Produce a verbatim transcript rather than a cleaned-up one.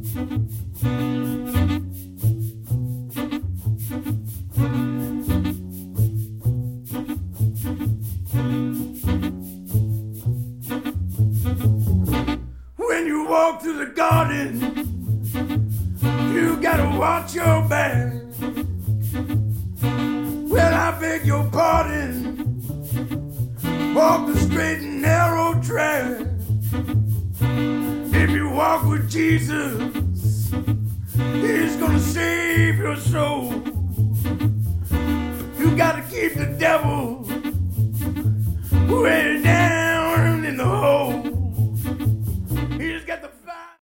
When you walk through the garden, you gotta watch your back. Well, I beg your pardon. Walk the straight and narrow track. If you walk with Jesus, He's gonna save your soul. You gotta keep the devil away